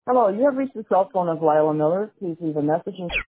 Hello, you have reached the cell phone of Lila Miller. Please leave a message and